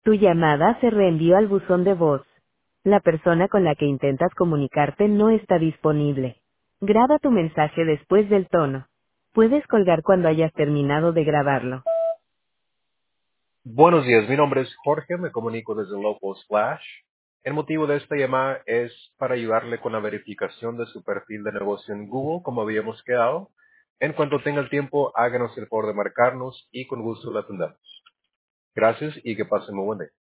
Tu llamada se reenvió al buzón de voz. La persona con la que intentas comunicarte no está disponible. Graba tu mensaje después del tono. Puedes colgar cuando hayas terminado de grabarlo. Buenos días, mi nombre es Jorge, me comunico desde Local Splash. El motivo de esta llamada es para ayudarle con la verificación de su perfil de negocio en Google, como habíamos quedado. En cuanto tenga el tiempo, háganos el favor de marcarnos y con gusto la atendemos. Gracias y que pasen muy buen día.